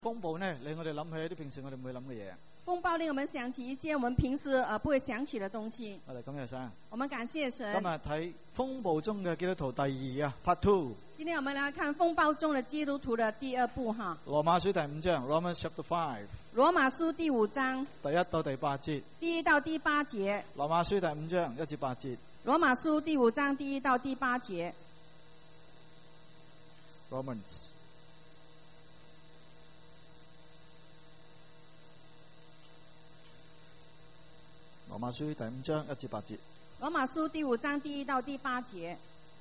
風暴呢，令我哋諗起一啲平時我哋唔會諗嘅嘢。 風暴令我們想起一些我們平時不會想起的東西。 我哋感謝神。 我們感謝神。 今日睇風暴中嘅基督徒第二啊 ，Part 2。 今天我們來看風暴中的基督徒的第二部哈。 羅馬書第5章 ，Romans chapter 5。 羅馬書第5章第1到第8節。 第1到第8節。 羅馬書第5章1至8節。 羅馬書第5章第1到第8節。 Romans。羅馬書第5章1至8節。 羅馬書第5章第1到第8節。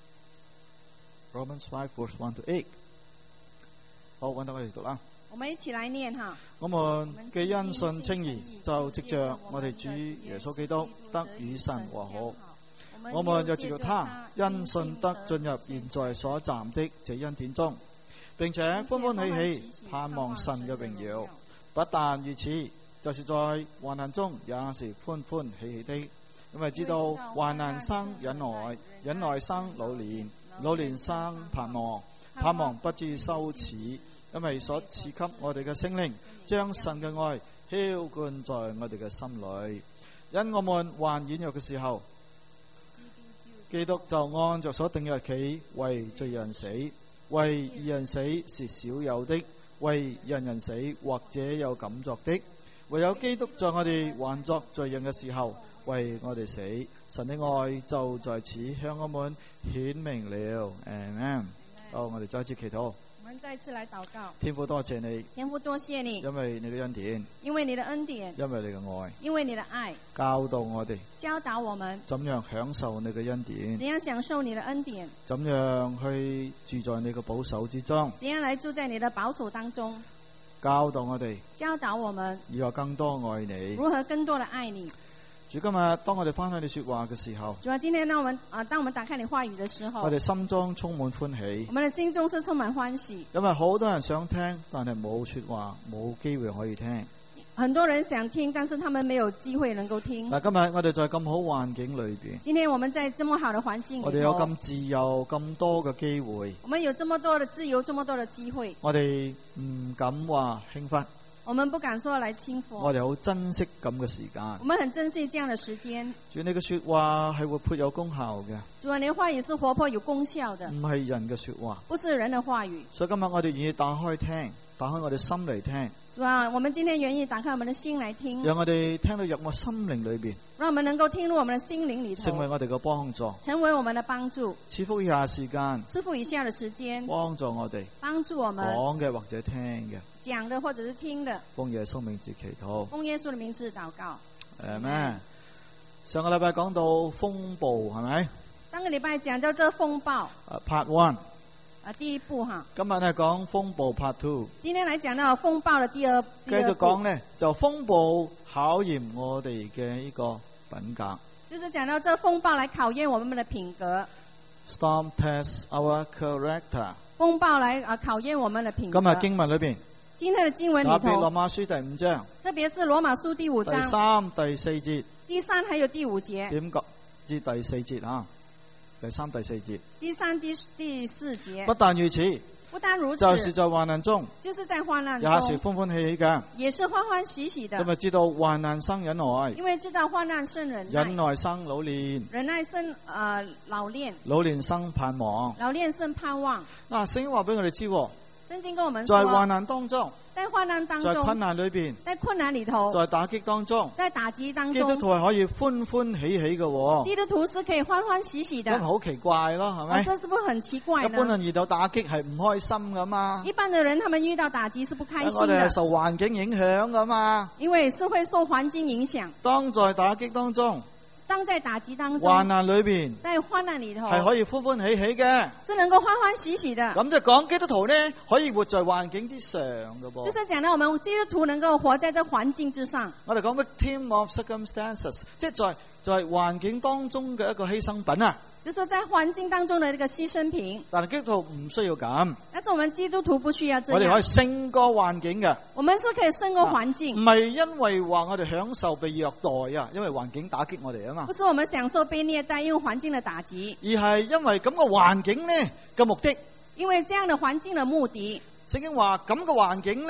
Romans 5 verse 1 to 8。好，揾到我哋讀啦。 我們一起來念哈。 我們既因信稱義，就藉着我哋主耶穌基督得與神和好。我們又藉着他，因信得進入現在所站的這恩典中，並且歡歡喜喜盼望神嘅榮耀。不但如此，就是在患難中也是歡歡喜喜的，因為知道患難生忍耐，忍耐生老練，老練生盼望，盼望不致羞恥，因為所賜給我哋嘅聖靈，將神嘅愛澆灌在我哋嘅心裏。因我們還軟弱嘅時候，基督就按着所定嘅日期為罪人死，為義人死是少有的，為人死或者有敢作的。唯有基督在我哋還作罪人嘅時候為我哋死，神的愛就在此向我們顯明了。Amen。好，我哋再次祈禱。 我們再次來禱告。 天父多謝你， 天父多謝你， 因為你嘅恩典， 因為你的恩典， 因為你嘅愛， 因為你的愛， 教導我哋， 教導我們怎樣享受你嘅恩典， 怎樣享受你的恩典， 怎樣去住在你嘅保守之中， 怎樣來住在你的保守當中， 教導我哋， 教導我們如何更多愛你， 如何更多的愛你。 主，今日當我哋翻去你說話嘅時候， 主啊，今天當我們打開你話語的時候， 我哋心中充滿歡喜， 我們的心中是充滿歡喜， 因為好多人想聽，但係冇說話，冇機會可以聽。 很多人想聽，但是他們沒有機會能夠聽。 嗱，今日我哋在咁好環境裏邊， 今天我們在這麼好的環境裏頭， 我哋有咁自由咁多嘅機會， 我們有這麼多的自由，這麼多的機會， 我哋唔敢話輕忽， 我們不敢說來輕浮， 我哋好珍惜咁嘅時間。 我們很珍惜這樣的時間。 主，你嘅說話係活潑有功效嘅， 主啊，你的話語是活潑有功效的， 唔係人嘅說話， 不是人的話語。 所以今日我哋願意打開聽，打開我哋心嚟聽。 主啊，我們今天願意打開我們的心來聽， 讓我哋聽到入我心靈裏邊， 讓我們能夠聽入我們的心靈裏頭， 成為我哋嘅幫助， 成為我們的幫助。 賜福以下時間， 賜福以下的時間， 幫助我哋， 幫助我們講嘅或者聽嘅， 講的或者是聽的， 奉耶穌名字祈禱， 奉耶穌的名字禱告。 Amen。上個禮拜講到風暴係咪？ 上個禮拜講到這風暴 ，Part 1。 第一步哈。 今日呢講風暴 Part 2。 今天來講到風暴的第二步。 繼續講呢，就風暴考驗我哋嘅呢個品格。 就是講到這風暴來考驗我們的品格。 Storm tests our character。 風暴來考驗我們的品格。 今日經文裏邊。 今天的經文裏頭。 特別羅馬書第5章。 特別是羅馬書第5章。 第3、第4節。 第3還有第5節。 點講至第4節啊？第3、第4節。 第3、第4節。 不但如此。 不但如此。 就是在患難中。 就是在患難中。 也是歡歡喜喜嘅。 也是歡歡喜喜的。 因為知道患難生忍耐。 因為知道患難生忍耐。 忍耐生老練。 忍耐生老練。 老練生盼望。 老練生盼望。 嗱，聖經話俾我哋知。 聖經跟我們說。 在患難當中。 在患難當中， 在困難裏邊， 在困難裏頭， 在打擊當中， 在打擊當中， 基督徒係可以歡歡喜喜嘅。 基督徒是可以歡歡喜喜的。 咁好奇怪咯，係咪？ 這是不是很奇怪呢？ 一般人遇到打擊係唔開心噶嘛？ 一般的人，他們遇到打擊是不開心的。 我哋係受環境影響噶嘛？ 因為是會受環境影響。 當在打擊當中。 當在打擊當中， 患難裏邊， 在患難裏頭係可以歡歡喜喜嘅， 是能夠歡歡喜喜的。 咁就講基督徒呢，可以活在環境之上嘅噃。 就是講到我們基督徒能夠活在這環境之上。 我哋講 victim of circumstances，即係在環境當中嘅一個犧牲品啊。 就是在環境當中的一個犧牲品。 但係基督徒唔需要咁。 但是我們基督徒不需要這樣。 我哋可以勝過環境嘅。 我們是可以勝過環境。 唔係因為話我哋享受被虐待啊，因為環境打擊我哋啊嘛。 不是我們享受被虐待，因為環境的打擊， 而係因為咁個環境呢嘅目的。 因為這樣的環境的目的。 聖經話咁個環境呢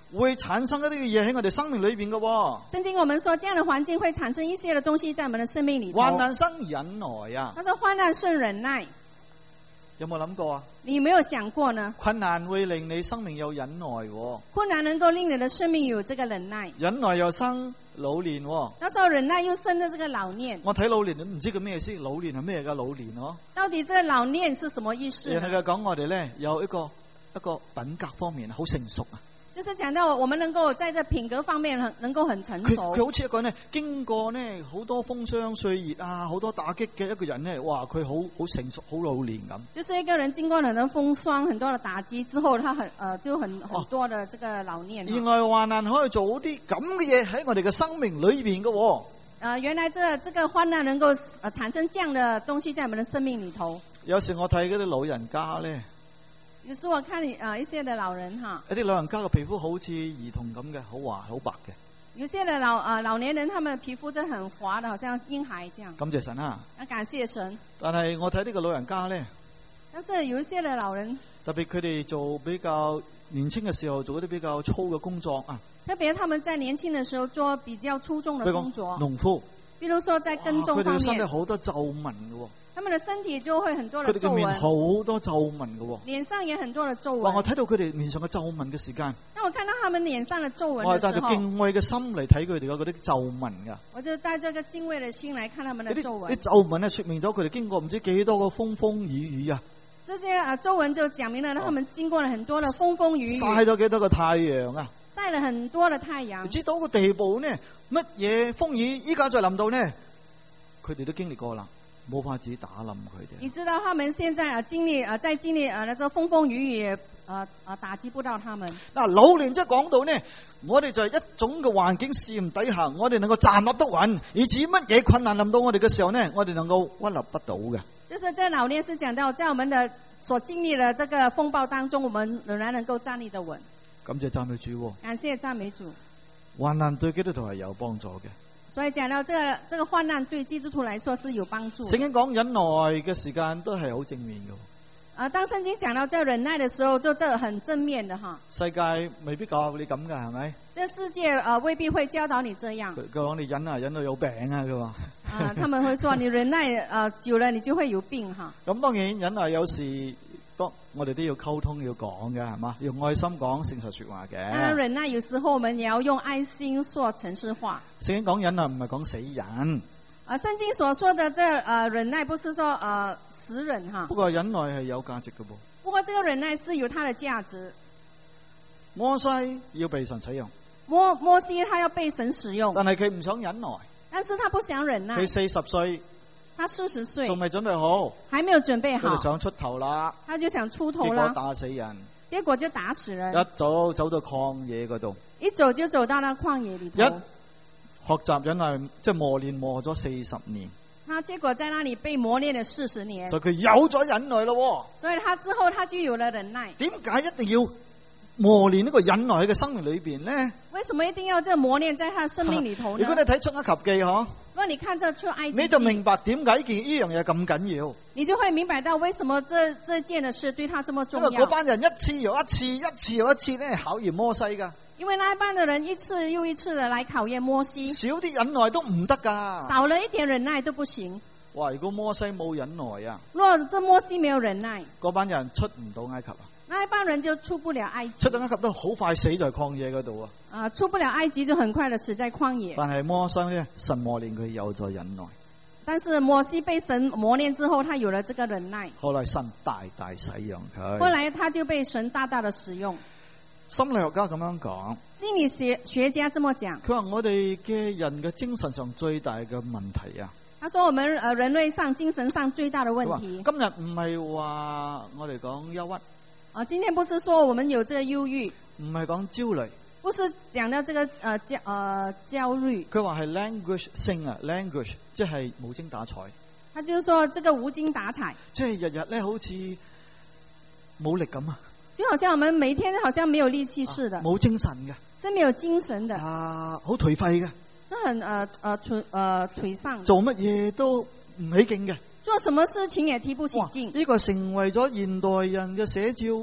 會產生一啲嘅嘢喺我哋生命裏邊嘅喎。 聖經我們說，這樣的環境會產生一些的東西在我們的生命裏頭。 患難生忍耐啊！ 他說患難生忍耐， 有冇諗過啊？ 你有沒有想過呢？ 困難會令你生命有忍耐喎， 困難能夠令你的生命有這個忍耐， 忍耐又生老練喎。 那時候忍耐又生咗這個老練。 我睇老練都唔知佢咩意思，老練係咩㗎？老練嗬？ 到底這個老練是什麼意思呢？ 人哋講我哋咧有一個品格方面好成熟啊。 就是講到我們能夠在這品格方面能夠很成熟。 佢好似一個呢經過呢好多風霜歲月啊，好多打擊嘅一個人呢，哇！佢好成熟，好老練咁。 就是一個人經過很多風霜、很多的打擊之後，他就很多的這個老練。 原來患難可以做啲咁嘅嘢喺我哋嘅生命裏邊嘅喎。 原來這個患難能夠產生這樣的東西在我們的生命裏頭。 有時我睇嗰啲老人家咧。 有時我看一些的老人哈， 一啲老人家嘅皮膚好似兒童咁嘅，好滑好白嘅。 有些的老年人，他們的皮膚都很滑的，好像嬰孩這樣。 感謝神啊！ 感謝神。 但係我睇呢個老人家咧， 但是有一些的老人， 特別佢哋做比較年輕嘅時候做一啲比較粗嘅工作啊。 特別他們在年輕的時候做比較粗重的工作， 農夫。 比如說在耕種方面， 佢哋身體好多皺紋嘅。 他們的身體就會很多的皺紋， 佢哋嘅面好多皺紋嘅， 臉上也很多的皺紋。 我睇到佢哋面上嘅皺紋嘅時間， 當我看到他們臉上的皺紋我係帶的時候， 住敬畏嘅心嚟睇佢哋嘅嗰啲皺紋噶。 我就帶着個敬畏的心來看他們的皺紋。 啲皺紋咧說明咗佢哋經過唔知幾多個風風雨雨啊。 這些皺紋就講明了他們經過了很多的風風雨雨， 曬咗幾多個太陽啊， 曬了很多的太陽。 知道個地步呢，乜嘢風雨依家再臨到呢，佢哋都經歷過啦。冇法子打冧佢哋。 你知道他們現在經歷那個風風雨雨打擊不到他們。 嗱，老練即係講到呢，我哋就係一種嘅環境試驗底下，我哋能夠站立得穩，以至於乜嘢困難臨到我哋嘅時候呢，我哋能夠屈立不倒嘅。 就是這老練是講到，在我們的所經歷的這個風暴當中，我們仍然能夠站立得穩。 感謝讚美主。 感謝讚美主。 患難對基督徒係有幫助嘅。 所以講到這個患難對基督徒來說是有幫助。 聖經講忍耐嘅時間都係好正面嘅。 當聖經講到這忍耐的時候，就這個很正面的哈。 世界未必教你咁噶，係咪？ 這世界未必會教導你這樣。 佢講你忍到有病啊，佢話。 他們會說你忍耐久了，你就會有病哈。 咁當然忍耐有時。我哋都要溝通要講嘅係嘛，用愛心講誠實說話嘅。當然忍耐有時候我們也要用愛心說誠實話。 聖經講忍耐唔係講死人。 聖經所說的忍耐不是說死人哈。 不過忍耐係有價值嘅噃。 不過這個忍耐是有它的價值。 摩西要被神使用。 摩西他要被神使用。 但係佢唔想忍耐。 但是他不想忍耐。 佢40歲。 他40歲， 仲未準備好， 還沒有準備好， 佢就想出頭啦， 他就想出頭啦， 結果打死人， 結果就打死人， 一早走到曠野嗰度， 一走就走到那曠野裏頭， 一學習忍耐，即係磨練磨咗40年， 他結果在那裏被磨練了40年， 所以佢有咗忍耐咯， 所以他之後他就有了忍耐。 點解一定要磨練呢個忍耐喺佢嘅生命裏邊呢？ 為什麼一定要這個磨練在他的生命裏頭呢？ 如果你睇出埃及記嗬， 如果你看這出埃及記， 你就明白點解呢樣嘢咁緊要。 你就會明白到為什麼這件的事對他這麼重要。 因為嗰班人一次又一次，一次又一次咧考驗摩西噶。 因為那一班的人一次又一次的來考驗摩西， 少啲忍耐都唔得噶， 少了一點忍耐都不行。 哇！如果摩西冇忍耐啊， 若這摩西沒有忍耐， 嗰班人出唔到埃及啊。 那一班人就出不了埃及， 出到埃及都好快死在曠野嗰度啊！ 出不了埃及就很快的死在曠野。 但係摩西咧，神磨練佢有咗忍耐。 但是摩西被神磨練之後，他有了這個忍耐。 後來神大大使用佢。 後來他就被神大大的使用。 心理學家咁樣講， 心理學家這麼講。 佢話我哋嘅人嘅精神上最大嘅問題啊。 他說我們人類上精神上最大的問題。 今日唔係話我哋講憂鬱。 今天不是說我們有這個憂鬱， 唔係講焦慮， 不是講到這個焦慮。 佢話係 language thing 啊 ，language 即係無精打采。 他就是說這個無精打采， 即係日日咧好似冇力咁啊， 就好像我們每天好像沒有力氣似的， 冇精神嘅， 是沒有精神的， 好頹廢嘅， 是很頹喪， 做乜嘢都唔起勁嘅。 做什麼事情也提不起勁， 呢個成為咗現代人嘅寫照喎。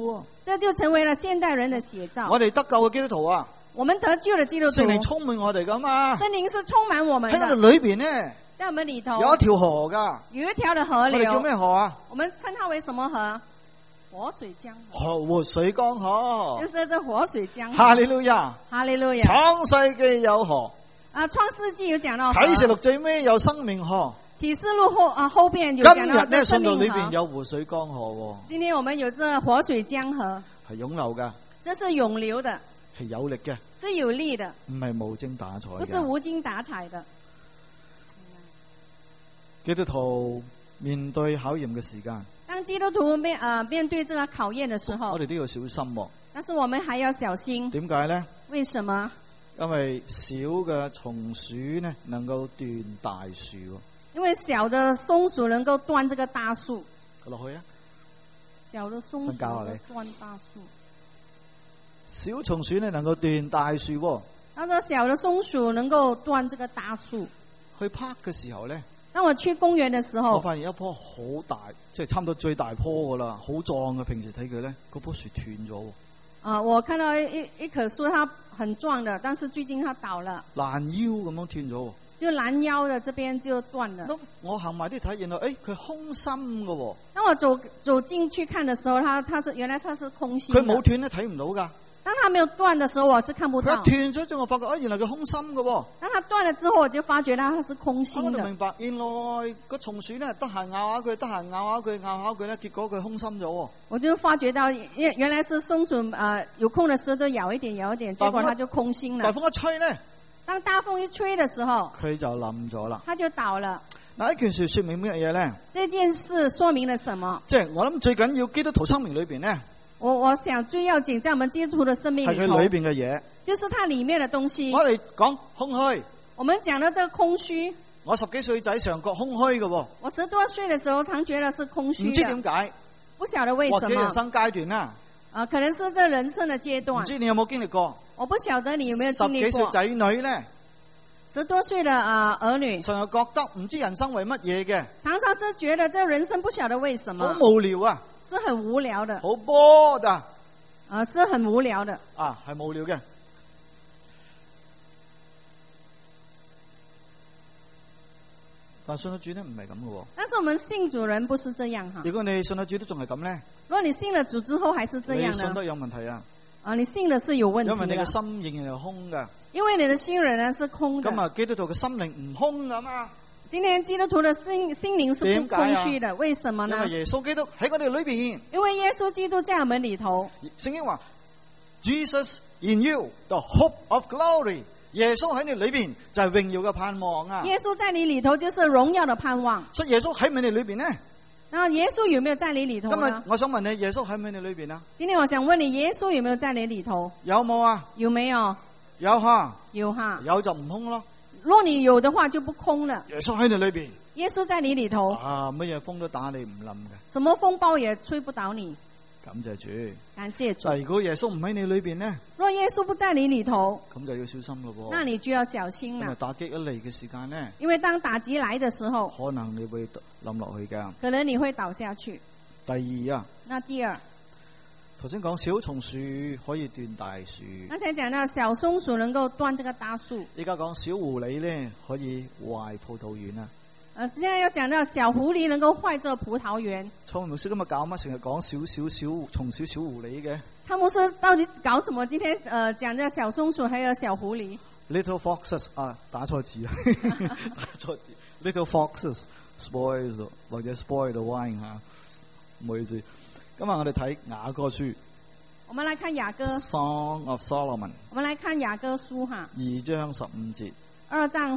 這就成為了現代人的寫照。 我哋得救嘅基督徒啊， 我們得救的基督徒， 聖靈充滿我哋噶嘛， 聖靈是充滿我們的。 喺我哋裏邊呢， 在我們裏頭有一條河噶， 有一條的河我哋叫流， 咩河啊？ 我們稱它為什麼河？活水江河， 活水江河。 就是這活水江河。 哈利路亞， 哈利路亞。 創世記有河， 啊，創世紀有講到河， 啟示錄最尾有生命河。 啟示錄後邊有今日講到呢，信道裏這生命河。 邊有活水江河， 今天我們有這活水江河， 係湧流噶， 這是湧流的， 係有力嘅， 是有力的， 唔係無精打采不是嘅。 無精打采的。 基督徒面對考驗嘅時間， 當基督徒面對這個考驗的時候我，哋都要小心。 但是我們還要小心。 點解呢？ 為什麼？ 因為小嘅松鼠呢，能夠斷大樹。 因為小的松鼠能夠斷這個大樹。 落去啊！ 小的松鼠能夠斷大樹。 小松鼠呢，能夠斷大樹。 他說小的松鼠能夠斷這個大樹。 去 park 嘅時候呢， 當我去公園的時候， 我發現一棵好大，即係差唔多最大棵噶啦，好壯嘅。平時睇佢咧，嗰棵樹斷咗。 我看到一棵樹，它很壯的，但是最近它倒了， 攔腰咁樣斷咗。 就攔腰的這邊就斷了。 咁我行埋啲睇，原來佢空心噶。 當我走進去看的時候，原來它是空心。 佢冇斷咧，睇唔到噶。 當它沒有斷的時候，我是看不到。 佢斷咗之後，我發覺原來佢空心噶。 當它斷了之後，我就發覺到它是空心的。 我就明白，原來個松鼠呢，得閒咬下佢，得閒咬下佢，咬下佢咧，結果佢空心咗。我就發覺到，原來是松鼠有空的時候就咬一點，結果它就空心了。 大風一吹呢， 當大風一吹的時候， 佢就冧咗啦。 它就倒了。 嗱，呢件事說明乜嘢咧？ 這件事說明了什麼？ 即係我諗最緊要基督徒生命裏邊呢。 我想最要緊在我們基督徒的生命裏頭， 係佢裏邊嘅嘢， 就是它裏面的東西。 我哋講空虛， 我們講到這個空虛。 我10幾歲仔常覺空虛嘅。 我10多歲的時候常覺得是空虛的。 唔知點解， 不曉得為什麼。 或者人生階段啦。 可能是這人生的階段。 唔知你有冇經歷過？ 我不曉得你有沒有經歷過。 10幾歲仔女咧 ，10多歲的兒女， 成日覺得唔知人生為乜嘢嘅， 常常是覺得這人生不曉得為什麼， 好無聊啊， 是很無聊的， 好 bored 啊， 是很無聊的， 係無聊嘅。但信咗主呢唔係咁嘅。 但是我們信主人不是這樣哈。 如果你信咗主都仲係咁咧， 如果你信了主之後還是這樣呢？ 你信得有問題啊！ 你信的是有問題的。 因為你嘅心仍然係空嘅。 因為你的心仍然是空的。 咁基督徒嘅心靈唔空㗎嘛？ 今天基督徒的心靈是不空虛的，為什麼呢？ 因為耶穌基督喺我哋裏邊。 因為耶穌基督在我們裏頭。 聖經話 Jesus in you, the hope of glory。耶穌喺你裏邊就係榮耀嘅盼望啊！ 耶穌在你裏頭就是榮耀的盼望。 所以耶穌喺你裏邊呢？ 那耶穌有沒有在你裏頭呢？ 今日我想問你，耶穌喺你裏邊啊？ 今天我想問你，耶穌有沒有在你裏頭？ 有冇啊？ 有沒有？ 有哈。 有哈。 有就唔空咯。 若你有的話就不空了。 耶穌喺你裏邊。 耶穌在你裏頭。 乜嘢風都打你唔冧嘅。 什麼風暴也吹不倒你。 感謝主。 感謝主。 但如果耶穌唔喺你裏邊呢？ 若耶穌不在你裏頭， 咁就要小心咯噃。 那你就要小心啦。 因為打擊一嚟嘅時間呢？ 因為當打擊來的時候， 可能你會冧落去噶。 可能你會倒下去。 第二啊。 那第二。 頭先講小松鼠可以斷大樹。 剛才講到小松鼠能夠斷這個大樹。 而家講小狐狸咧可以壞葡萄園啊。 現在又講到小狐狸能夠壞這個葡萄園。聰牧師今日搞乜？成日講小狐狸嘅。 湯牧師到底搞什麼？今天講咗小松鼠還有小狐狸。 Little foxes 打錯字啊，打錯字。Little foxes spoil 或者 spoil the wine 吓，唔好意思。今日我哋睇雅歌書。 我們來看雅歌。 Song of Solomon。 我們來看雅歌書哈。 2章15節。 2章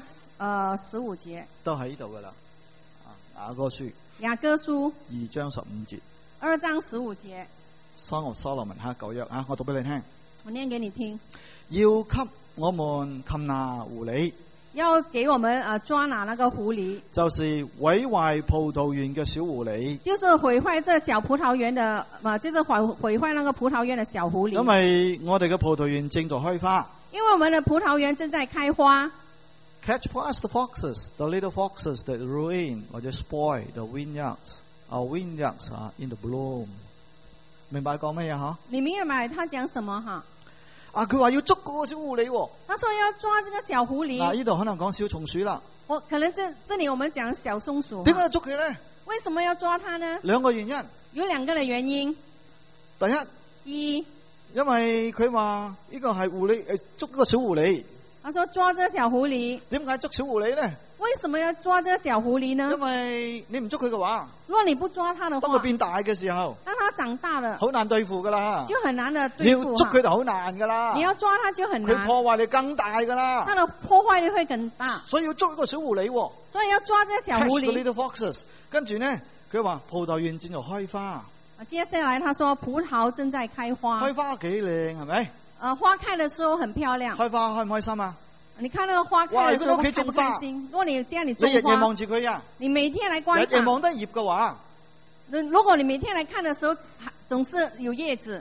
15節。都喺呢度噶啦。 雅歌書。 雅歌書。 2章15節。 2章15節。 Song of Solomon 舊約我讀俾你聽。 我念給你聽。 要給我們擒拿狐狸。 要給我們抓拿那個狐狸， 就是毀壞葡萄園嘅小狐狸， 就是毀壞這小葡萄園的，就是毀壞那個葡萄園的小狐狸。 因為我哋嘅葡萄園正在開花， 因為我們的葡萄園正在開花。 Catch fast the foxes, the little foxes that ruin or just spoil the vineyards. Our vineyards are in the bloom. 明白講乜嘢吓？ 你明白他講什麼哈？ 啊，佢話要捉嗰個小狐狸喎。 他說要抓這個小狐狸。 嗱，呢度可能講小松鼠啦。 可能這裏我們講小松鼠。 點解要捉佢咧？ 為什麼要抓它呢？ 兩個原因。 有兩個的原因。 第一， 因為佢話呢個係狐狸捉個小狐狸。 他說抓這小狐狸。 點解捉小狐狸咧？ 為什麼要抓這個小狐狸呢？ 因為你唔捉佢嘅話， 如果你不抓它的話， 當佢變大嘅時候， 當它長大了， 好難對付噶啦， 就很難的對你要付。 捉佢就好難噶啦， 你要抓它就很難， 佢破壞力更大噶啦， 它的破壞力會更大。 所以要捉一個小狐狸， 所以要抓這個小狐 catch the 狸。 little foxes。跟住呢，佢話葡萄園正在開花， 接下來他說葡萄正在開花， 開花幾靚係咪？ 花開的時候很漂亮。 開花開唔開心啊？ 你看那個花開的時候哇，如果你屋企種花， 開不開心？如果你家裏種你日夜花， 望住佢啊， 你每天來觀日夜賞。 望得葉嘅話， 如果你每天來看的時候，總是有葉子，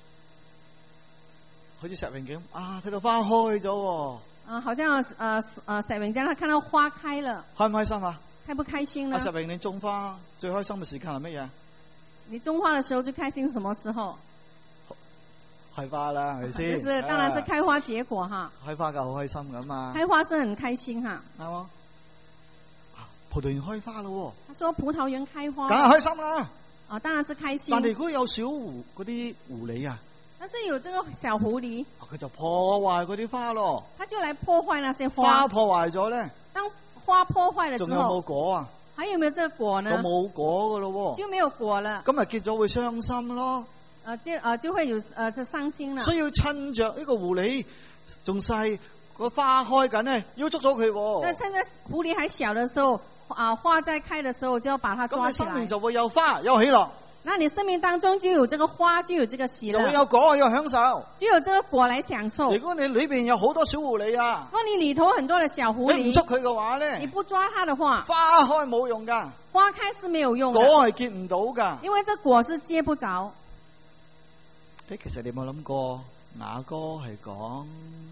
好似石榮景啊，睇到花開咗喎， 好像石榮家他看到花開了， 開唔開心啊？ 開不開心呢？ 石榮，你種花最開心嘅時間係乜嘢？ 你種花的時候最開心什麼時候？ 開花啦，係咪先？ 就是當然是開花結果哈。 開花就好開心噶嘛。 開花是很開心哈。 啱喎。葡萄園開花咯。 他說葡萄園開花。 梗係開心啦。 當然是開心。 但係如果有小狐嗰啲狐狸啊， 但是有這個小狐狸， 佢就破壞嗰啲花咯。 他就來破壞那些花。 花破壞咗咧， 當花破壞的時候， 仲有冇果啊？ 還有沒有這個果呢？ 就冇果噶咯。 就沒有果了。 咁咪結咗會傷心咯。 就會有就傷心了。 所以要趁着呢個狐狸仲細，個花開緊咧，要捉咗佢。 所以趁着狐狸還小的時候，花在開的時候就要把它抓起來。 咁你生命就會有花有喜樂。 那你生命當中就有這個花，就有這個喜樂。 就會有果有享受。 就有這個果來享受。 如果你裏邊有好多小狐狸啊， 如果你裏頭很多的小狐狸， 你唔捉佢嘅話咧， 你不抓它的話， 花開冇用噶， 花開是沒有用的， 果係結唔到噶。 因為這果是結不着。 其實你有冇諗過雅歌係講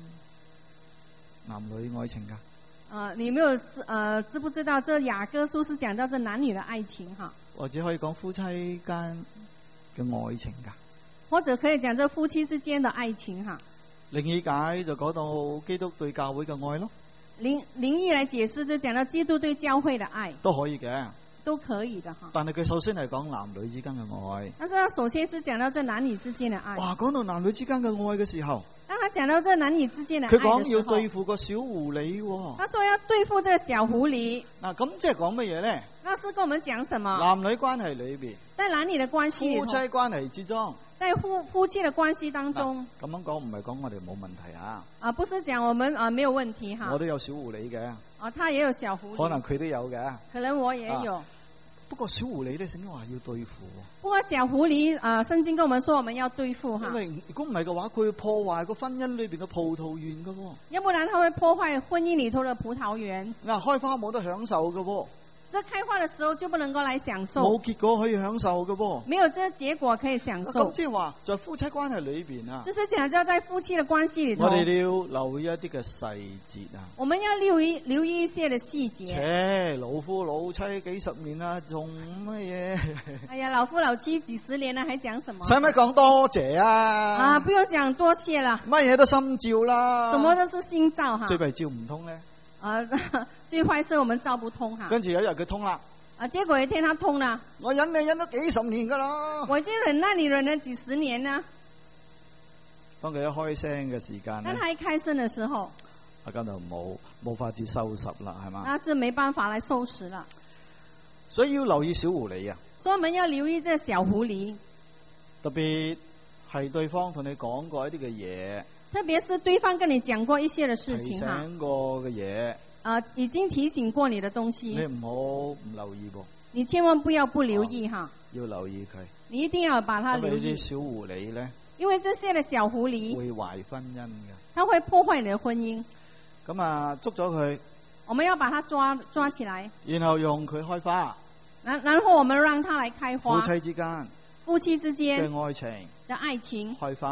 男女愛情噶？ 你沒有知不知道這雅歌書是講到這男女的愛情哈？ 或者可以講夫妻間嘅愛情噶？ 或者可以講這夫妻之間的愛情哈？ 另一解就講到基督對教會嘅愛咯。 靈意來解釋就講到基督對教會的愛都可以嘅。 都可以的哈， 但係佢首先係講男女之間嘅愛。 但是他首先是講到這男女之間的愛。 哇，講到男女之間嘅愛嘅時候， 當他講到這男女之間的愛的時候， 佢講要對付個小狐狸喎。 他說要對付這個小狐狸。 嗱，咁即係講乜嘢咧？ 那是跟我們講什麼？ 男女關係裏邊， 在男女的關係裏頭， 夫妻關係之中， 在夫妻的關係當中。 咁樣講唔係講我哋冇問題啊。 不是講我們沒有問題哈。 我都有小狐狸嘅。 他也有小狐狸。 可能佢都有嘅。 可能我也有。 不過小狐狸咧，聖經話要對付。 不過小狐狸，聖經跟我們說我們要對付哈。因為如果唔係嘅話，佢會破壞個婚姻裏邊嘅葡萄園噶。 要不然，他會破壞婚姻裏頭的葡萄園。 嗱，開花冇得享受噶。 這開花的時候就不能夠來享受。 冇結果可以享受噶。 沒有這個結果可以享受。 咁即係話，在夫妻關係裏邊啊。 就是講叫在夫妻的關係裏頭。 我哋要留意一啲嘅細節啊。 我們要留意一些嘅細節。 老夫老妻幾十年啦，仲乜嘢？ 哎呀，老夫老妻幾十年啦，還講什麼？ 使唔使講多謝啊？ 不用講多謝啦。 乜嘢都心照啦。 什麼都是心照哈。 最弊照唔通咧。 最壞是我們照不通哈。 跟住有一日佢通啦。 結果有一天他通啦。 我忍你忍咗幾十年噶啦。 我已經忍耐你忍了幾十年啦。 當佢一開聲嘅時間咧。 當他一開聲嘅時候。 咁就冇法子收拾啦，係嘛？ 那是沒辦法來收拾啦。 所以要留意小狐狸啊。 所以我們要留意這小狐狸。 特別係對方同你講過一啲嘅嘢。 特別是對方跟你講過一些嘅事情哈。 提醒過嘅嘢。 已經提醒過你的東西。 你唔好唔留意噃。 你千萬不要不留意哈。 要留意佢。 你一定要把它留意。 因為呢啲小狐狸咧。 因為這些嘅小狐狸會壞婚姻嘅。 它會破壞你的婚姻。 咁啊，捉咗佢。 我們要把它抓起來。 然後用佢開花。 然後我們讓它來開花。 夫妻之間。 夫妻之間。 嘅愛情。 嘅愛情。 開花。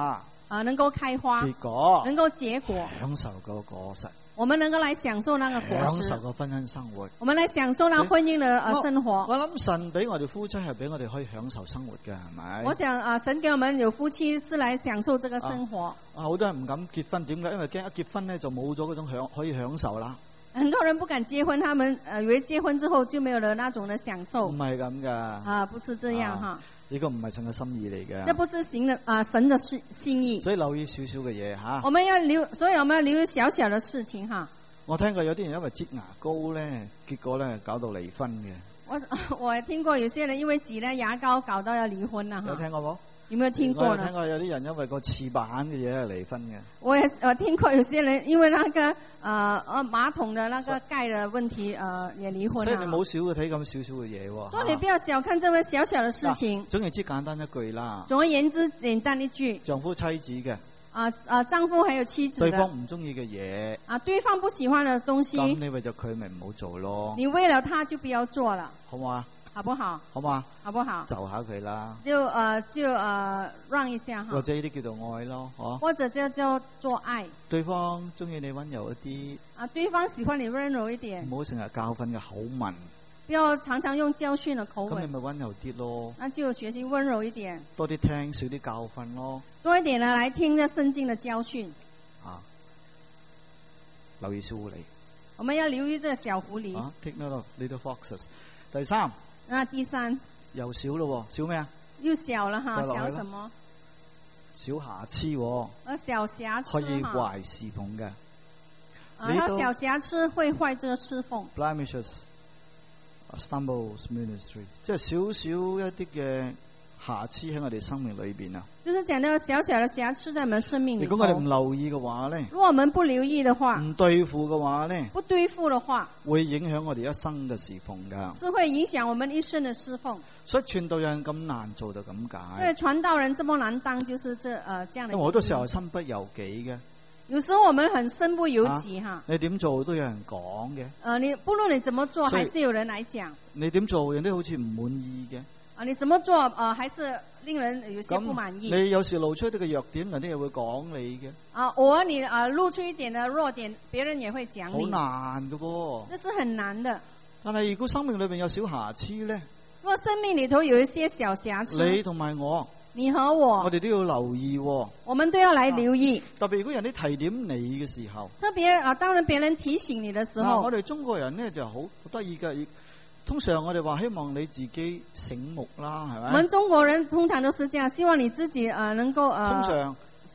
能夠開花， 結果能夠結果， 享受個果實， 我們能夠來享受那個果享實， 受個婚姻生活。 我們來享受那婚姻的生活。 我諗神俾我哋夫妻係俾我哋可以享受生活嘅，係咪？ 我想神給我們有夫妻是來享受這個生活。 好多人唔敢結婚，點解？因為驚一結婚咧就冇咗嗰種可以享受啦。 很多人不敢結婚，他們以為結婚之後就沒有了那種的享受。 唔係咁噶， 不是這樣哈。 呢個唔係神嘅心意嚟嘅。 這不是神的心意。 所以留意少少嘅嘢吓。 我們要所以我們要留意小小的事情哈。 我聽過有啲人因為擠牙膏咧，結果咧搞到離婚嘅。 我聽過有些人因為擠了牙膏搞到要離婚啦。 有聽過冇？ 有沒有聽過呢？ 我有聽過有啲人因為個廁板嘅嘢係離婚嘅。 我聽過有些人因為那個馬桶的那個蓋的問題也離婚啦。 所以你冇少睇咁少少嘅嘢喎。 所以你不要小看這位小小的事情。 總言之簡單一句啦。 總而言之簡單一句。 丈夫妻子嘅。 丈夫還有妻子的。 對方唔中意嘅嘢。 對方不喜歡的東西。 咁你為咗佢咪唔好做咯。 你為了他就不要做了。 好唔好啊？ 好不好？ 好嘛？ 好不好？ 就下佢啦。 就讓一下哈。 或者呢啲叫做愛咯， 或者叫做愛。 對方中意你溫柔一啲。 對方喜歡你溫柔一點。 唔好成日教訓嘅口吻。 不要常常用教訓的口吻。 咁你咪溫柔啲咯。 那就學習溫柔一點。 多啲聽，少啲教訓咯。 多一點呢，來聽這聖經的教訓。 留意小狐狸。 我們要留意這小狐狸。 Take note of little foxes。第三。 第三。 又少咯，少咩啊？ 又小了哈，小什麼？ 小瑕疵。 小瑕疵。 可以壞侍奉嘅。 小瑕疵會壞這個侍奉。 Blemishes, stumbles ministry， 即係少少一啲嘅瑕疵喺我哋生命裏邊啊。 就是講到小小的瑕疵在我們生命裏。 如果我哋唔留意嘅話咧， 如果我們不留意的話， 唔對付嘅話咧， 不對付的話， 會影響我哋一生嘅侍奉噶。 是會影響我們一生的侍奉。 所以傳道人咁難做就咁解。 因為傳道人這麼難當，就是這樣的。因為好多時候身不由己嘅。 有時候我們很身不由己哈。 你點做都有人講嘅。 你不論你怎麼做，還是有人來講。 你點做人都好似唔滿意嘅。 你怎麼做還是令人有些不滿意。 你有時露出一啲嘅弱點，人哋又會講你嘅。 偶爾你露出一點的弱點，別人也會講你。 好難㗎噃。 這是很難的。 但係如果生命裏邊有小瑕疵咧， 如果生命裏頭有一些小瑕疵， 你同埋我。 你和我哋都要留意。 我們都要來留意。 特別如果人哋提點你嘅時候， 特別當然別人提醒你的時候， 我哋中國人咧就好得意嘅。通常我哋話希望你自己醒目啦，係咪？ 我們中國人通常都是這樣，希望你自己能夠通常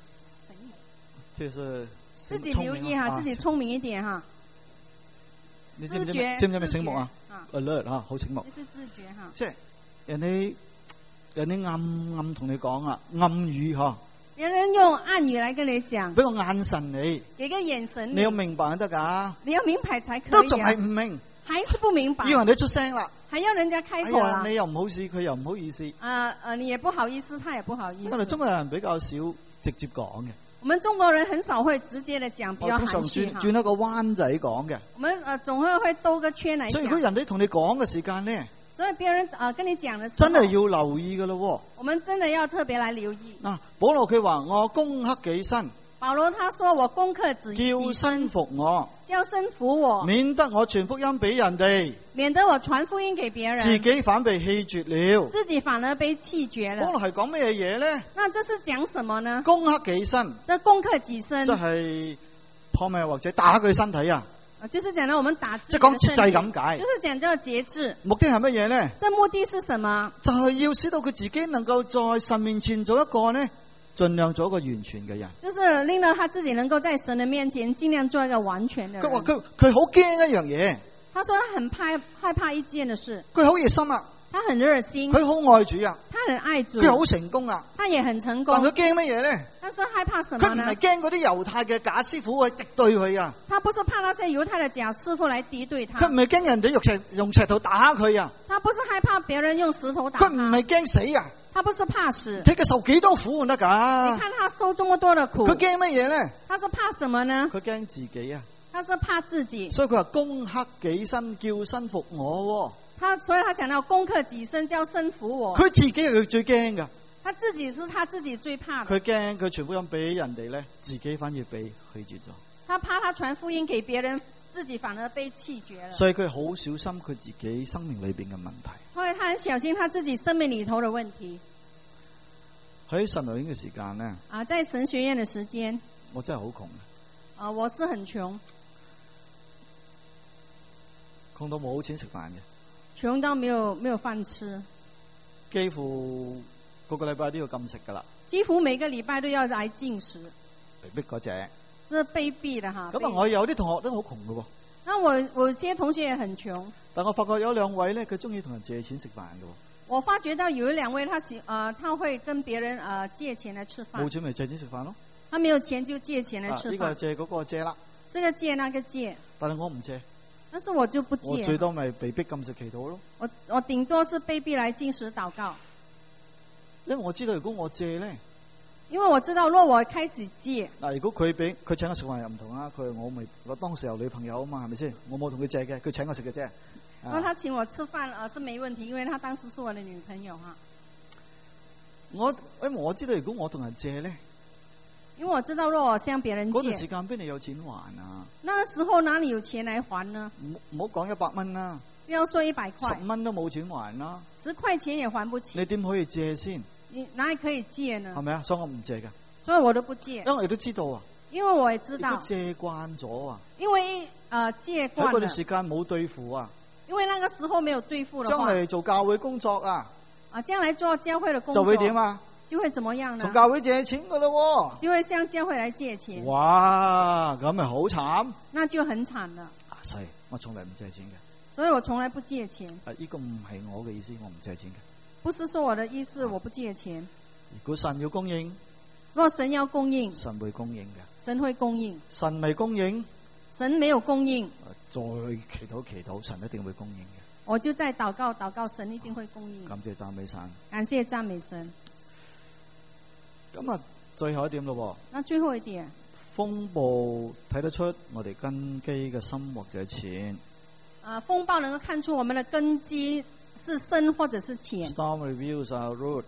就是自己留意哈，自己聰明一點哈。 你知唔知咩醒目啊？alert 啊，好醒目。 就是自覺哈。 即係人哋暗同你講啊，暗語嗬。 有人用暗語來跟你講。 俾個眼神你。 給個眼神。 你要明白得噶。 你要明白才可以。 都仲係唔明。 還是不明白。 要人哋出聲啦。 還要人家開口啦。 你又唔好意思，佢又唔好意思。 你也不好意思，他也不好意思。 我哋中國人比較少直接講嘅。 我們中國人很少會直接的講，比較含蓄哈。 轉一個彎仔講嘅。 我們總會兜個圈來講。 所以如果人哋同你講嘅時間咧， 所以別人跟你講的時候， 真係要留意噶咯。 我們真的要特別來留意。 保羅佢話我攻克己身。 保羅他說我攻克己身， 叫身服我， 叫身服我， 免得我傳福音俾人哋， 免得我傳福音給別人， 自己反被棄絕了， 自己反而被棄絕了。 保羅係講咩嘢咧？ 那這是講什麼呢？ 攻克己身， 這攻克己身， 即係破滅或者打佢身體啊。 就是講到我們打自己的身體， 即係講節制咁解。 就是講叫節制。 目的係乜嘢咧？ 這目的是什麼？ 就係要使到佢自己能夠在神面前做一個呢，盡量做一個完全嘅人。 就是令到他自己能夠在神的面前盡量做一個完全的人。 佢話佢好驚一樣嘢。 他說他很害怕一件的事。 佢好熱心啊。 他很熱心。 佢好愛主啊。 他很愛主。 佢好成功啊。 他也很成功。 但佢驚乜嘢咧？ 但是害怕什麼呢？ 佢唔係驚嗰啲猶太嘅假師傅去敵對佢啊。 他不是怕那些猶太的假師傅來敵對他。 佢唔係驚人哋用石頭打佢啊。 他不是害怕別人用石頭打他。 佢唔係驚死啊。 他不是怕死。 睇佢受幾多苦得㗎？ 你看他受這麼多的苦。 佢驚乜嘢咧？ 他是怕什麼呢？ 佢驚自己啊。 他是怕自己。 所以佢話攻克己身，叫身服我。 所以他講到攻克己身，叫身服我。 佢自己係佢最驚㗎。 他自己是他自己最怕的。 佢驚佢傳福音俾人哋咧，自己反而被拒絕咗。 他怕他傳福音給別人，自己反而被棄絕了。 所以佢好小心佢自己生命裏邊嘅問題。 所以他很小心他自己生命裏頭的問題。 喺神學院嘅時間咧， 在神學院嘅時間， 我真係好窮。 我是很窮， 窮到冇錢食飯嘅， 窮到沒有飯吃， 幾乎個個禮拜都要禁食噶啦。 幾乎每個禮拜都要來禁食， 被逼嗰隻。 這被逼的哈。 咁我有啲同學都好窮嘅喎。 那我些同學也很窮。 但我發覺有兩位咧，佢中意同人借錢食飯嘅喎。 我發覺到有兩位他會跟別人借錢來吃飯。 冇錢咪借錢食飯咯。他沒有錢就借錢來吃飯。 呢個借嗰個借啦。 這個借那個借。 但係我唔借。 但是我就不借。 我最多咪被逼禁食祈禱咯。 我頂多是被逼來禁食禱告。 因為我知道如果我借咧。 因為我知道，若我開始借， 嗱，如果佢請我食飯又唔同啊，我當時有女朋友啊嘛，係咪先？我冇同佢借嘅，佢請我食嘅啫。 如果他請我吃飯是沒問題，因為他當時是我的女朋友哈。 因為我知道如果我同人借咧， 因為我知道若我向別人借， 嗰段時間邊度有錢還啊？ 那時候哪裡有錢來還呢？ 唔好講100蚊啦， 不要說100塊 ，10蚊都冇錢還啦 ，10塊錢也還不起。 你點可以借先？ 你哪裡可以借呢？ 係咪啊？所以我唔借㗎。 所以我都不借。 因為我都知道啊。 因為我也知道。 如果借慣咗啊。 因為借慣了。 喺嗰段時間冇對付啊。 因為那個時候沒有對付的話。 將來做教會工作啊。 將來做教會的工作。 就會點啊？ 就會怎麼樣呢？ 從教會借錢㗎咯喎。就會向教會來借錢。 哇，咁咪好慘。 那就很慘了。 係，我從來唔借錢嘅。 所以我從來不借錢。 呢個唔係我嘅意思，我唔借錢嘅。 不是說我的意思，我不借錢。 如果神要供應， 若神要供應， 神會供應嘅。 神會供應。 神未供應， 神沒有供應， 再祈禱，神一定會供應嘅。 我就再禱告，神一定會供應。 感謝讚美神。 感謝讚美神。 咁啊，最後一點咯。 那最後一點， 風暴睇得出我哋根基嘅深或者淺。 風暴能夠看出我們的根基是深或者是淺。 Storm reveals our roots。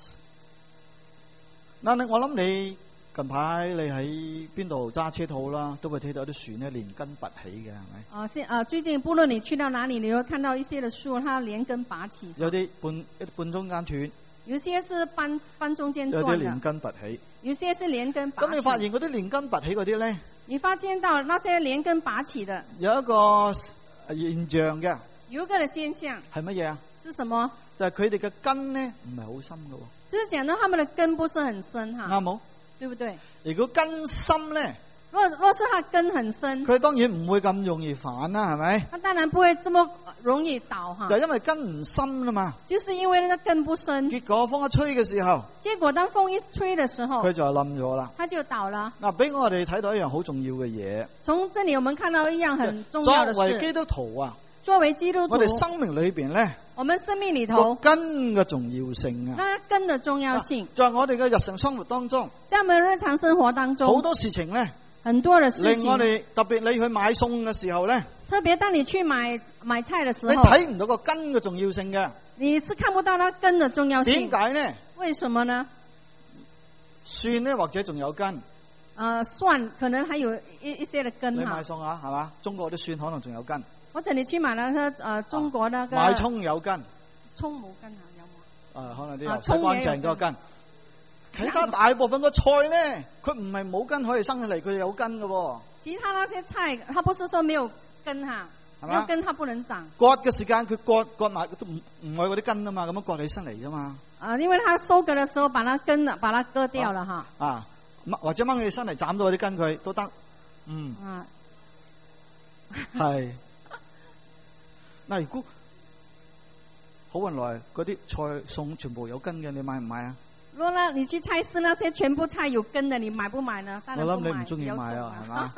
嗱，我諗你近排你喺邊度揸車都好啦，都會睇到啲樹咧連根拔起嘅，係咪？ 最近不論你去到哪裡，你會看到一些的樹，它連根拔起。 有啲半中間斷。 有些是半中間斷的。有啲連根拔起。有些是連根拔起。 咁你發現嗰啲連根拔起嗰啲咧？你發現到那些連根拔起的。 有一個現象嘅。 有一個的現象。 係乜嘢啊？ 是什麼？ 就係佢哋嘅根咧唔係好深嘅。 就是講到他們的根不是很深哈。啱冇？對不對？ 如果根深咧， 若是他根很深， 佢當然唔會咁容易反啦，係咪？ 他當然不會這麼容易倒哈。就因為根唔深啦嘛。 就是因為那個根不深。 結果風一吹嘅時候， 結果當風一吹嘅時候， 佢就冧咗啦。 他就倒了。 嗱，俾我哋睇到一樣好重要嘅嘢。 從這裡我們看到一樣很重要的事。 作為基督徒啊， 作為基督徒， 我哋生命裏邊咧。 我們生命裏頭根嘅重要性啊， 那根的重要性， 在我哋嘅日常生活當中， 在我們日常生活當中， 好多事情咧， 很多的事情， 令我哋特別你去買餸嘅時候咧， 特別當你去買菜嘅時候， 你睇唔到個根嘅重要性嘅， 你是看不到那根的重要性。 點解呢？ 為什麼呢？ 蒜呢，或者仲有根， 蒜可能還有一些的根。 你買餸啊，係嘛？中國啲蒜可能仲有根。 或者你去買那個中國那個買蔥有根， 蔥冇根啊，有冇？ 可能啲洗乾淨嗰個根。其他大部分個菜咧，佢唔係冇根可以生起嚟，佢有根嘅喎。 其他那些菜，它不是說沒有根哈，沒有根它不能長。 割嘅時間佢割埋都唔係嗰啲根啊嘛，咁樣割起身嚟啫嘛。 因為它收割嘅時候把它根把它割掉了哈。 或者掹起身嚟斬到嗰啲根佢都得。係。嗱，如果好運來嗰啲菜餸全部有根嘅，你買唔買啊？ 如果呢，你去菜市那些全部菜有根的，你買不買呢？ 我諗你唔中意買啊，係嘛？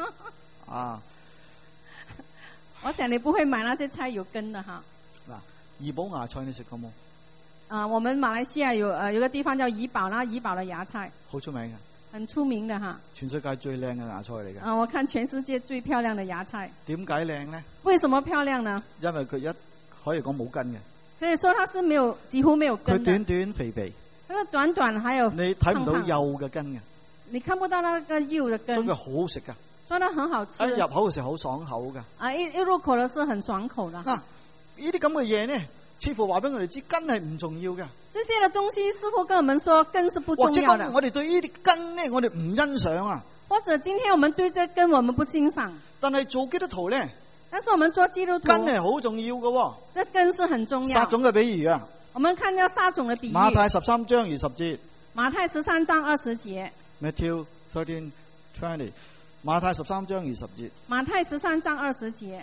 我想你不會買那些菜有根的哈。 嗱，怡寶芽菜你食過冇？ 我們馬來西亞有個地方叫怡寶啦，怡寶的芽菜好出名嘅。 很出名的哈， 全世界最靚嘅芽菜嚟嘅。 我看全世界最漂亮的芽菜。 點解靚呢？ 為什麼漂亮呢？ 因為佢可以講冇根嘅。 可以說它是幾乎沒有根的。 佢短短肥肥。 這個短短還有你睇唔到胖胖幼嘅根嘅， 你看不到那個幼的根， 所以佢好食噶。 所以它很好吃。 一入口嘅時候好爽口噶。 一入口的是很爽口的。 呢啲咁嘅嘢呢，似乎話俾我哋知根係唔重要嘅。 這些的東西似乎跟我們說根是不重或者要的。 講我哋對呢啲根呢，我哋唔欣賞啊。 或者今天我們對這根我們不欣賞， 但係做基督徒呢， 但是我們做基督徒， 根係好重要嘅。 這根是很重要。 撒種嘅比喻啊， 我們看到撒種的比喻。 馬太13章20節。 馬太13章20節。 Matthew 13:20。馬太13章20節。 馬太13章20節。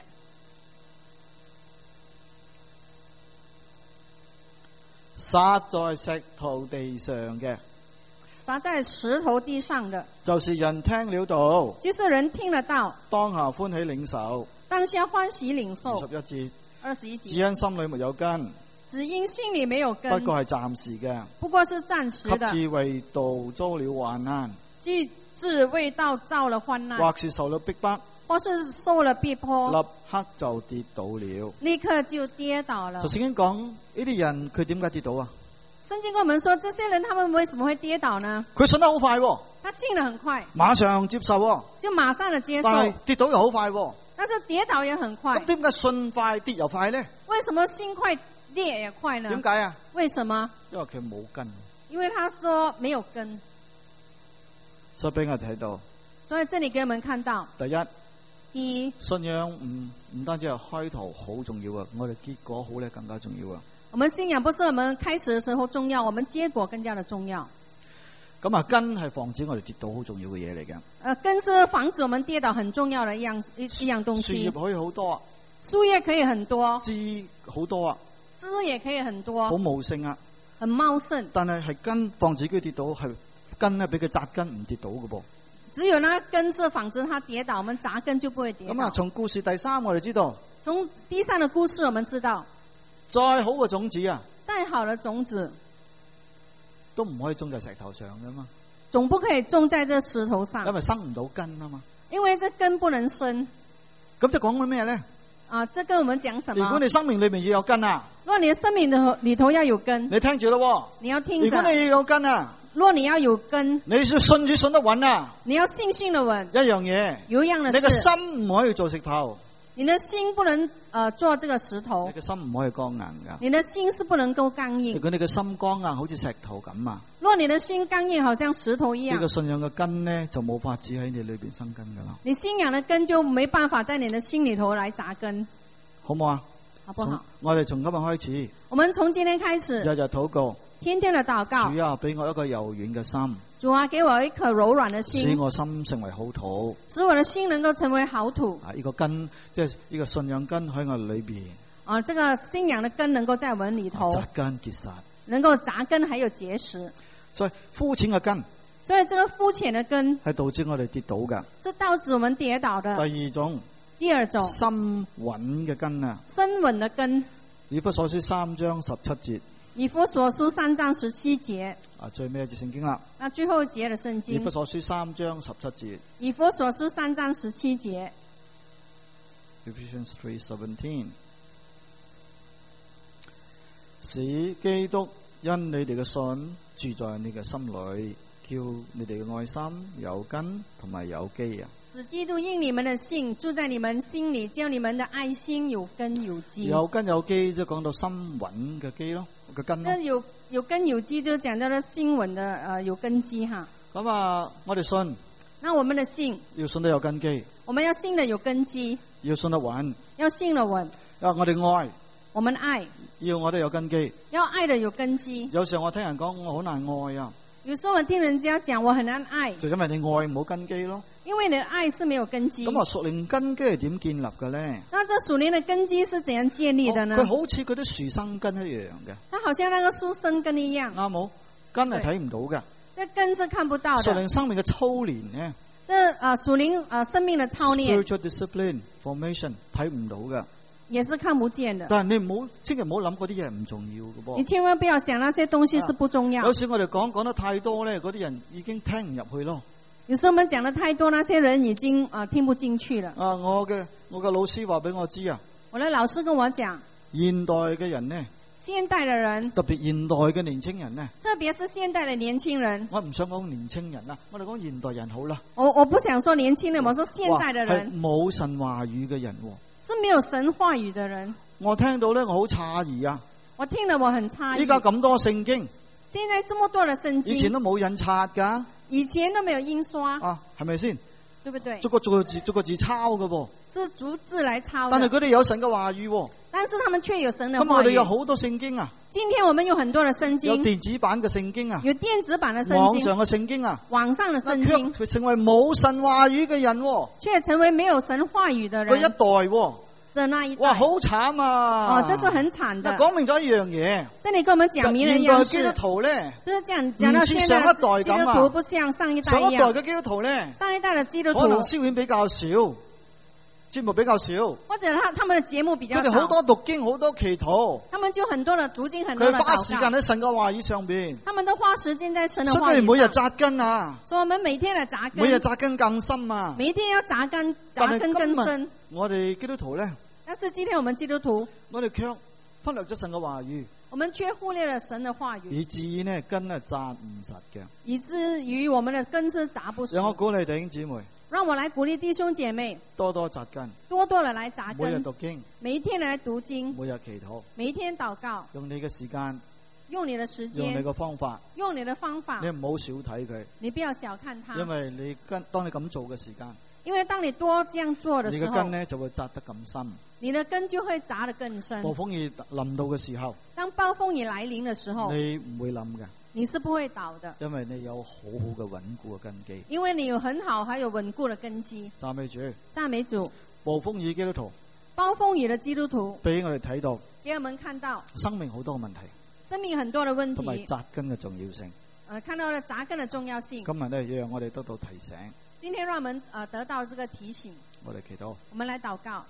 撒在石頭地上嘅， 撒在石頭地上的， 就是人聽了道， 就是人聽了道， 當下歡喜領受。 當下歡喜領受。 21節。 21 只節。 因心裏沒有根， 只因心裏沒有根， 不過係暫時嘅， 不過是暫時的。 及至為道遭了患難， 既至為道遭了患難， 或是受了逼迫， 或是受了逼迫， 立刻就跌倒了。 立刻就跌倒了。 就聖經講呢啲人佢點解跌倒啊？ 聖經跟我們說，這些人他們為什麼會跌倒呢？ 佢信得好快， 他信得很快， 馬上接受， 就馬上的接受， 但係跌倒又好快。 但是跌倒也很快。 咁點解信快跌又快呢？ 為什麼信快跌也快呢？ 點解啊？ 為什麼？ 因為佢冇根。 因為他說沒有根。 所以俾我睇到， 所以這裏給我們看到， 第一， 第一， 信仰唔單止係開頭好重要啊，我哋結果好咧更加重要啊。 我們信仰不是我們開始的時候重要，我們結果更加的重要。 咁啊，根係防止我哋跌倒好重要嘅嘢嚟嘅。 根是防止我們跌倒很重要的一樣東西。 樹葉可以好多啊， 樹葉可以很多， 枝好多啊， 枝也可以很多， 好茂盛啊， 很茂盛。 但係根防止佢跌倒，係根咧俾佢扎根唔跌倒嘅噃。 只有那根是防止它跌倒，我們扎根就不會跌倒。 咁啊，從故事第3我哋知道， 從第3的故事我們知道， 再好嘅種子啊， 再好的種子都唔可以種在石頭上噶嘛， 總不可以種在這石頭上， 因為生唔到根啊嘛。 因為這根不能生。 咁就講緊咩咧？ 這跟我們講什麼？ 如果你生命裏面要有根啊， 如果你的生命裏頭要有根， 你聽住咯， 你要聽着。 如果你要有根啊， 如果你要有根， 你要信主信得穩啊， 你要信得穩。 一樣嘢， 有一樣的事， 你個心唔可以做石頭。 你的心不能做這個石頭， 你嘅心唔可以剛硬噶。 你的心是不能夠剛硬。 如果你嘅心剛硬，好似石頭咁啊， 如果你的心剛硬，好像石頭一樣， 呢個信仰嘅根呢，就冇法子喺你裏邊生根噶啦。 你信仰的根就沒辦法在你的心裏頭來扎根， 好唔好啊？ 好不好？ 我哋從今日開始， 我們從今天開始， 日日禱告， 天天的禱告。 主啊，俾我一個柔軟嘅心， 主啊，給我一顆柔軟的心， 使我心成為好土， 使我的心能夠成為好土。 啊，呢個根即係呢個信仰根喺我裏邊。 這個信仰的根能夠在我們裏頭扎根結實， 能夠扎根還有結實。 所以膚淺嘅根， 所以這個膚淺的根係導致我哋跌倒嘅。 是導致我們跌倒的。第二種心穩嘅根啊， 深穩的根。 以弗所書3章17節。 以弗所書3章17節。 啊，最尾一節聖經啦。 那最後一節的聖經。 以弗所書3章17節。 以弗所書3章17節。 Ephesians 3:17。使基督因你哋嘅信住在你嘅心裏，叫你哋嘅愛心有根同埋有基啊！ 使基督因你們的信住在你們心裏，叫你們的愛心有根有基。 有根有基，即係講到心穩嘅基咯，個根咯。 有根有基就講到了心穩的有根基哈。 咁啊，我哋信。 那我們的信要信得有根基。 我們要信得有根基。 要信得穩。 要信得穩。 我哋愛。 我們愛。 要我哋有根基。 要愛得有根基。 有時候我聽人講我好難愛啊。 有時候我聽人家講我很難愛。 就因為你愛冇根基咯。 因為你的愛是沒有根基。 咁啊，屬靈根基係點建立嘅咧？ 那這屬靈的根基是怎樣建立的呢？ 佢好似嗰啲樹生根一樣嘅。 它好像那個樹生根一樣。 啱冇？根係睇唔到嘅。 這根是看不到的。 屬靈生命嘅操練呢？ 屬靈生命的操練。 Spiritual discipline formation 睇唔到嘅。 也是看不見的。 但係你千祈唔好諗嗰啲嘢唔重要嘅噃。 你千萬不要想那些東西是不重要。 有時我哋講得太多咧，嗰啲人已經聽唔入去咯。 有時候我們講得太多，那些人已經聽不進去了。 啊，我嘅老師話俾我知啊。 我的老師跟我講， 現代嘅人呢， 現代的人， 特別現代嘅年青人呢， 特別是現代的年輕人， 我唔想講年青人啦，我哋講現代人好啦。 我不想說年輕人，我說現代的人係冇神話語嘅人喎。 是沒有神話語的人。 我聽到咧，我好詫異啊！ 我聽了我很詫異。 依家咁多聖經， 現在這麼多的聖經， 以前都冇印刷噶， 以前都沒有印刷啊，係咪先？ 對不對？ 逐個字抄嘅噃， 是逐字來抄的。 但係佢哋有神嘅話語喎。 但是他們卻有神的話語。 咁我哋有好多聖經啊。 今天我們有很多的聖經， 有電子版嘅聖經啊， 有電子版的聖經， 網上嘅聖經啊， 網上的聖經， 卻成為冇神話語嘅人喎， 卻成為沒有神話語的人。 嗰一代喎， 的那一代， 哇，好慘啊！ 哦，這是很慘的。 講明咗一樣嘢， 這裏跟我們講明了一樣事。 現代基督徒咧， 就是講到現在的基督徒不像上一代一樣。 上一代嘅基督徒咧， 上一代的基督徒可能消遣比較少，節目比較少， 或者他們的節目比較少。 佢哋好多讀經，好多祈禱， 他們就很多的讀經，很多的禱告。 佢花時間喺神嘅話語上邊， 他們都花時間在神的話語上。 所以佢哋每日扎根啊， 所以我們每天嚟扎根， 每日扎根更深啊， 每天要扎根更深。 我哋基督徒咧， 但是今天我們基督徒， 我哋卻忽略咗神嘅話語， 我們卻忽略了神的話語， 以至於呢根係扎唔實嘅， 以至於我們的根是扎不實。 讓我鼓勵弟兄姊妹， 讓我來鼓勵弟兄姐妹， 多多扎根， 多多的來扎根， 每日讀經， 每一天來讀經， 每日祈禱， 每一天禱告， 用你嘅時間， 用你的時間， 用你嘅方法， 用你的方法， 你唔好少睇佢， 你不要小看他， 因為你當你咁做嘅時間， 因為當你多這樣做的時候， 你嘅根呢就會扎得咁深， 你的根就會扎得更深。 暴風雨臨到嘅時候， 當暴風雨來臨的時候， 你唔會冧嘅， 你是不會倒的， 因為你有好好嘅穩固嘅根基， 因為你有很好還有穩固的根基。 讚美主， 讚美主。 暴風雨基督徒， 暴風雨的基督徒， 俾我哋睇到， 給我們看到生命好多問題， 生命很多的問題， 同埋扎根嘅重要性。 看到了扎根的重要性。 今日呢，讓我哋得到提醒。 今天讓我們得到這個提醒。 我哋祈禱。 我們來禱告。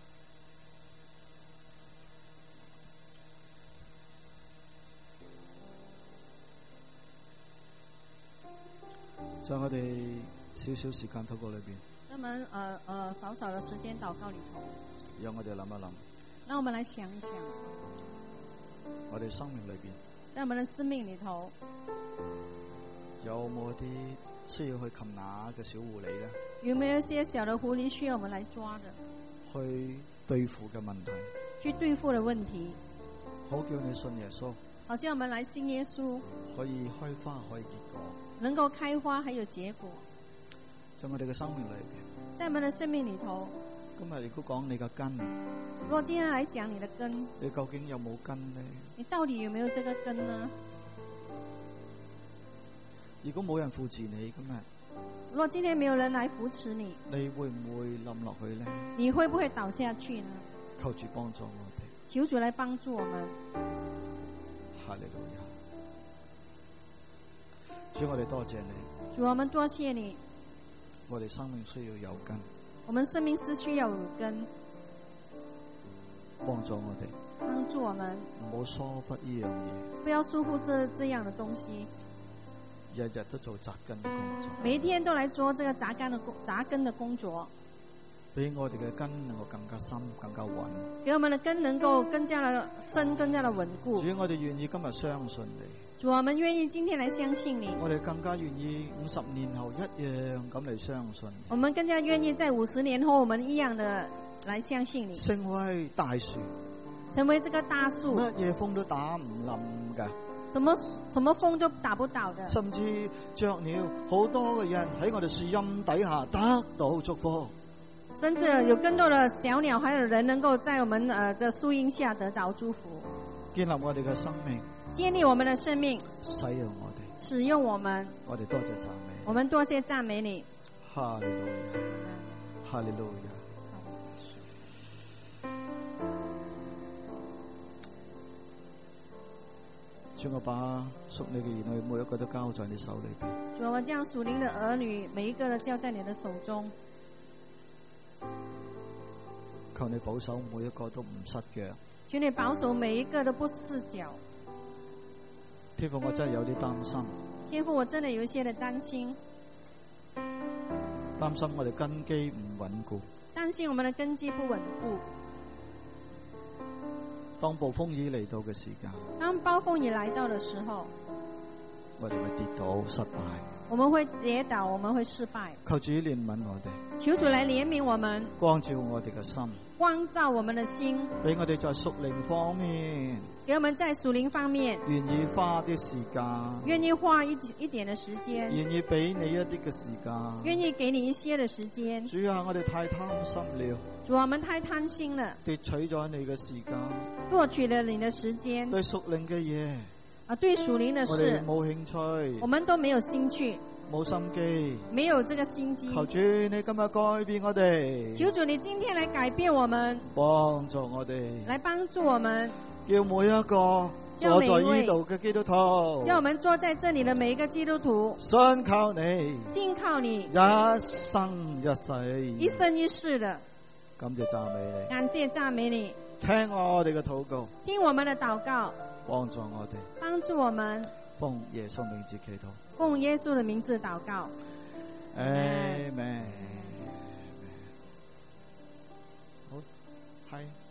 在我哋少少時間禱告裏邊， 我們少少的時間禱告裏頭， 讓我哋諗一諗。 讓我們來想一想， 我哋生命裏邊， 在我們的生命裏頭， 有冇一啲需要去擒拿嘅小狐狸咧？ 有沒有一些小的狐狸需要我們來抓的？ 去對付嘅問題， 去對付的問題， 好叫你信耶穌， 好叫我們來信耶穌， 可以開花，可以結果， 能夠開花還有結果。 在我哋嘅生命裏邊， 在我們的生命裏頭， 今日如果講你嘅根， 如果今天來講你的根， 你究竟有冇根呢？ 你到底有沒有這個根呢？ 如果冇人扶持你，今日如果今天沒有人來扶持你， 你會唔會冧落去呢？ 你會不會倒下去呢？ 求主幫助我哋， 求主來幫助我們。 哈利路亞，主，我哋多謝你。 主，我們多謝你。 我哋生命需要有根， 我們生命是需要有根， 幫助我哋， 幫助我們， 唔好疏忽呢樣嘢， 不要疏忽這樣的東西， 日日都做扎根嘅工作， 每一天都來做這個扎根的工作， 俾我哋嘅根能夠更加深、更加穩， 給我們的根能夠更加的深、更加的穩固。 主，我哋願意今日相信你。 主，我們願意今天來相信你。 我哋更加願意50年後一樣咁嚟相信你。 我們更加願意在50年後，我們一樣的來相信你。 成為大樹， 成為這個大樹， 乜嘢風都打唔冧㗎， 什麼風都打不倒的。 甚至雀鳥好多嘅人喺我哋樹蔭底下得到祝福。 甚至有更多的小鳥，還有人能夠在我們這樹蔭下得到祝福， 建立我哋嘅生命， 建立我們的生命， 使用我哋， 使用我們。 我哋多謝讚美， 我們多謝讚美你。 哈利路亞，哈利路亞。主，我把屬你嘅兒女每一個都交在你手裏邊。 主，我將屬靈的兒女每一個都交在你的手中。 求你保守每一個都唔失腳。 求你保守每一個都不失腳。 天父，我真係有啲擔心。 天父，我真的有一些的擔心。 擔心我哋根基唔穩固。 擔心我們的根基不穩固。 當暴風雨嚟到嘅時間， 當暴風雨來到的時候， 我哋會跌倒失敗。 我們會跌倒，我們會失敗。 求主憐憫我哋， 求主來憐憫我們， 光照我哋嘅心， 光照我們的心， 俾我哋在屬靈方面， 給我們在屬靈方面願意花啲時間， 願意花一點的時間， 願意俾你一啲嘅時間， 願意給你一些的時間。 主啊，我哋太貪心了， 主，我們太貪心了， 奪取咗你嘅時間， 奪取了你的時間。 對屬靈嘅嘢， 對屬靈的我哋事， 冇興趣， 我們都沒有興趣， 冇心機。 沒有這個心機。 求主你今日改變我哋， 求主你今天來改變我們， 幫助我哋， 來幫助我們， 叫每一個坐在呢度嘅基督徒， 叫我們坐在這裏的每一個基督徒， 信靠你， 信靠你， 一生一世， 一生一世的。 感謝讚美你， 感謝讚美你， 聽我哋嘅禱告， 聽我們的禱告， 幫助我哋， 幫助我們， 奉耶穌名字祈禱， 奉耶穌的名字禱告。 Amen。好，係。